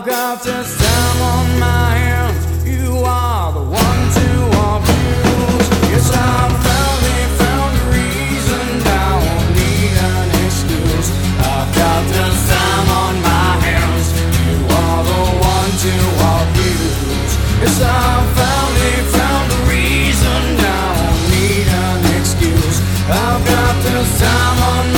got this time on my hands. You are the one to abuse. Yes, I finally found a reason. I won't need an excuse. I've got this time on my hands. You are the one to abuse. Yes, I finally found a reason. I won't need an excuse. I've got this time on my hands.